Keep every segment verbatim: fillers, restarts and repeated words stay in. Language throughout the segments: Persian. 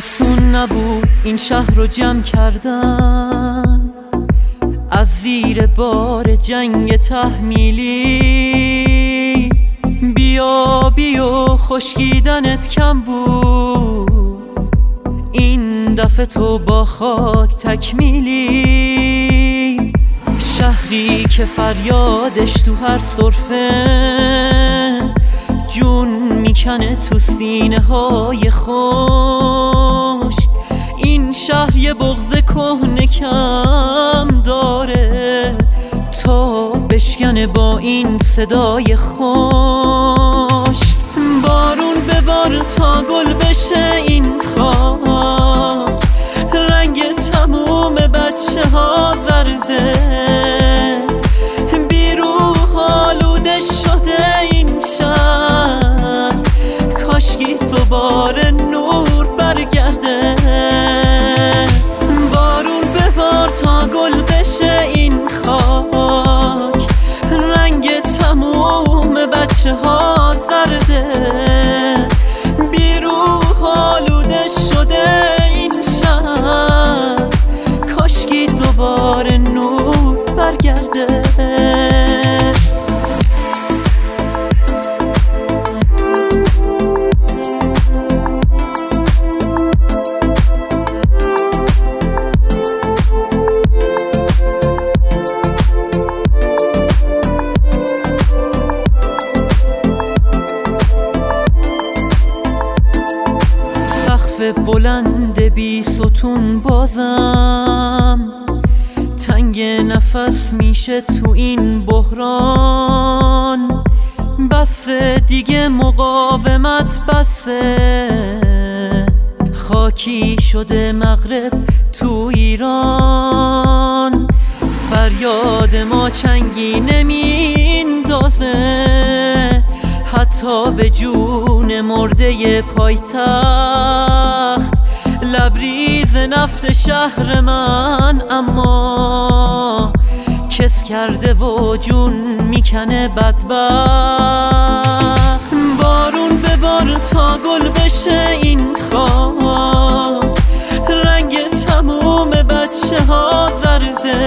آسون نبود این شهر رو جمع کردن، از زیر بار جنگ تحمیلی. بیا بیا خشکیدنت کم بود، این دفعه تو با خاک تکمیلی. شهری که فریادش تو هر صرفه جون میکنه تو سینه های خوش. این شهر یه بغض کهنه کم داره تا بشکنه با این صدای خوش. بارون ببار تا گل بشه این خاک، رنگ تموم بچه ها زرده، بیروح آلوده شده این شهر. کاشکی دوباره نور برگرده. بارون ببار تا گل بشه این خاک، رنگ تموم بچه ها زرده، بیروح آلوده شده این شهر. کاشکی دوباره نور برگرده. بلند بی ستون بازم تنگ نفس میشه تو این بحران. بس دیگه مقاومت بسه، خاکی شده مغرب تو ایران. فریاد ما چنگی نمیندازه حتی به جون مرده پایتخت. لبریز نفت شهر من اما کس کرده و جون میکنه بدبخت. بارون ببار تا گل بشه این خاک، رنگ تموم بچه ها زرده،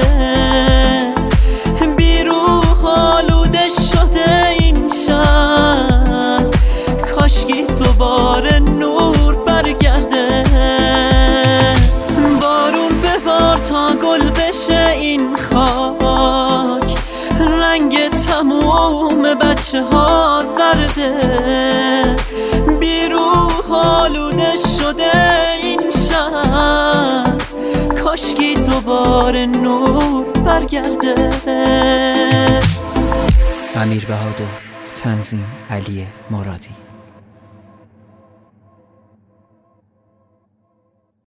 بیروح آلوده شده این شهر. کاشکی دوباره نور برگرده. بارون ببار تا گل بشه این خاک، رنگ تموم بچه ها زرده، بیروح آلوده شده این شهر. کاشکی دوباره نور برگرده. امیر بهادر، تنظیم علی مرادی.